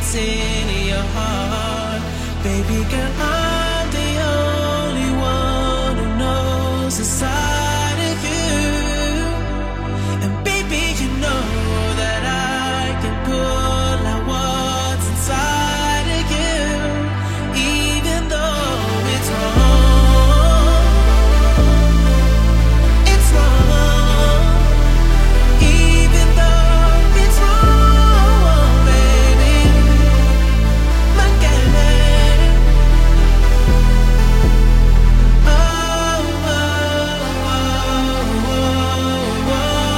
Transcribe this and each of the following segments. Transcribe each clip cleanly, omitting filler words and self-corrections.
what's in your heart. Baby girl, I'm the only one who knows inside of you. And baby, you know that I can pull out what's inside of you, even though it's wrong. It's wrong. Even though it's wrong, baby. Look at it. Oh, oh, oh, oh, oh.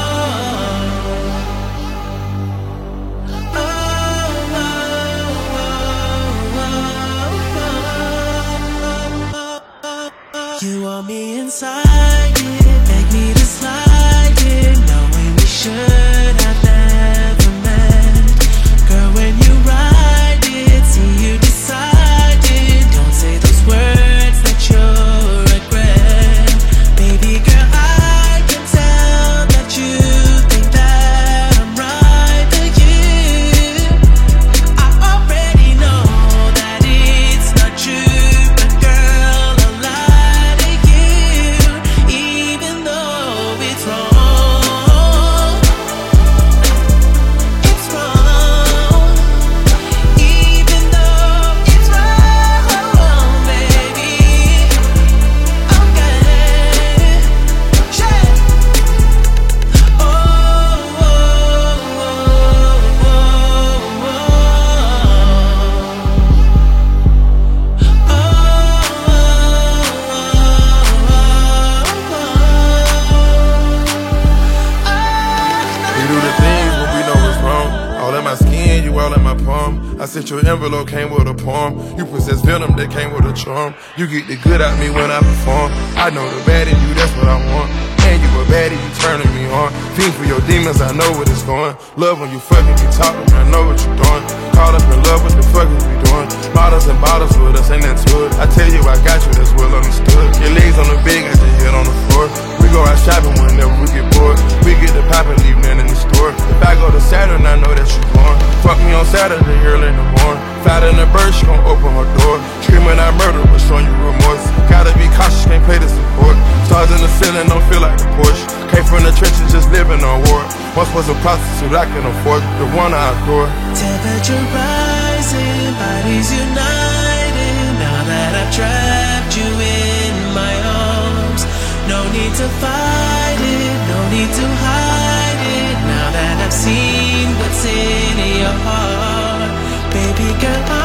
You want me inside it, beg me to slide it, knowing we should have never met. Girl, when you ride it, see you decide it. Don't say those words that you'll regret. Baby girl, I can tell that you think that I'm right for you. I already know that it's not true, but girl, I'll lie to you, even though it's wrong. It's wrong. Even though it's wrong, baby. Okay. Shit. Oh, oh, oh, We do the things when we know it's wrong. All in my skin, you all in my palm. I sent your envelope, came with a poem. You possess venom that came with a charm. You get the good out me when I perform. I know the bad in you, that's what I want. And you a baddie, you turning me on. Fiend for your demons, I know where it's going. Love when you fucking me talking, I know what you're doing. Caught up in love, what the fuck is we doing? Bottles and bottles with us, ain't that to it? I tell you I got you, that's well understood. Your legs on the bed, got your head on the floor. We go out shopping whenever we get bored. We get the pop and leave nothing in the store. If I go to Saturn, I know that you born. Fuck me on Saturday, early in the morning. Fat in the bird, she gon' open her door. Screaming out murder, but showing you remorse. Gotta be cautious, can't pay the support. Stars in the ceiling, don't feel like the Porsche. Came from the trenches, just living on war. Once was a prostitute, I can afford the one I adore. temperature rising, bodies united. Now that I've trapped you in my arms, no need to fight it, no need to hide it. Now that I've seen what's in your heart, baby girl,